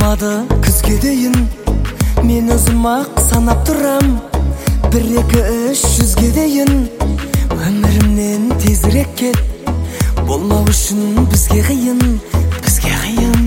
болмады күзге дейін, мен өзім ақ санап тұрам. 1-2-3 дейін өмірімнен тезірек кет. Болмау үшін бізге қиын, бізге қиын.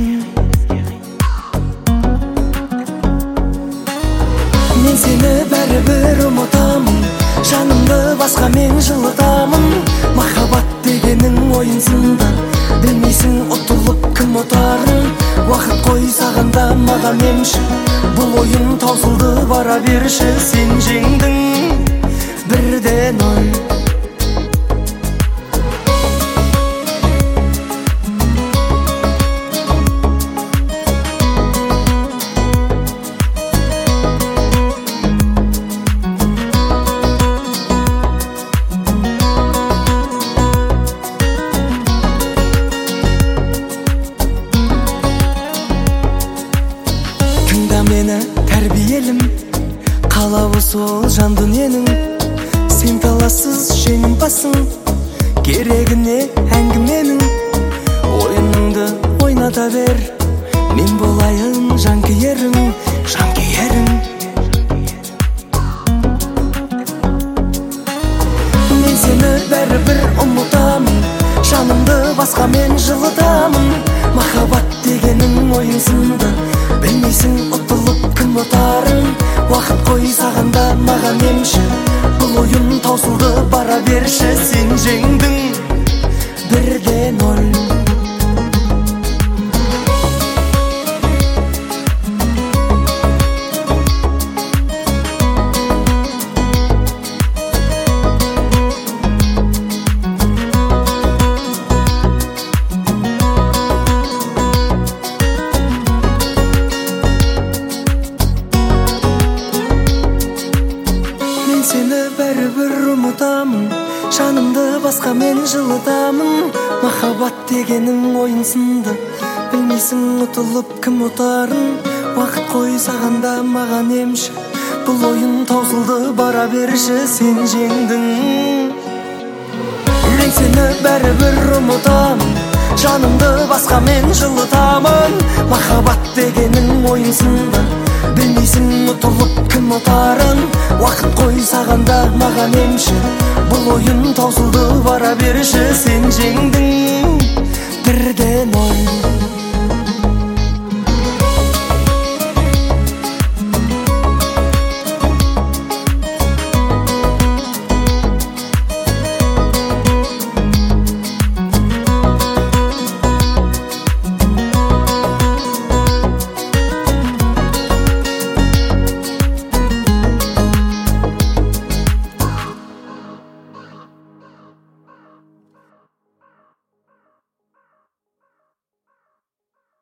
Мен сені бәрібір ұмытамын, жанымды басқа мен жылытамын. Махаббат дегенің ойынсынды, білмейсің ұтылып кім ұтарын. Уақыт қой сағанда маған емші, бұл ойын таусылды, бара берші. Сен жеңдің 1-0. Мені тәрбиелім, қалауы сол жан дүниенің. Сен талассыз жеңімпазсың, керегіне әңгіменің. Ойыныңды ойната бер, мен болайын жанкүйерің, жанкүйерің. Мен сені бәрібір ұмытамын, жанымды басқа мен жылытамын. Махаббат дегенің ойынсынды, білмейсің ұтылып кім ұтарын. Уақыт қой сағанда маған емші, бұл ойын таусылды, бара берші. Сен жеңдің 1-0. Сені бәрібір ұмытамын, жанымды басқа мен жылытамын. Махаббат дегенің ойынсынды, білмейсің ұтылып кім ұтарын. Уақыт қой сағанда маған емші, бұл ойын таусылды, бара берші. Сен жеңдің. Мен сені бәрібір ұмытамын, жанымды басқа мен жылытамын. Махаббат дегенің ойынсынды, білмейсің ұтылып кім ұтарын. Уақыт қой сағанда маған емші, бұл ойын таусылды, бара берші. Сен жеңдің 1-0.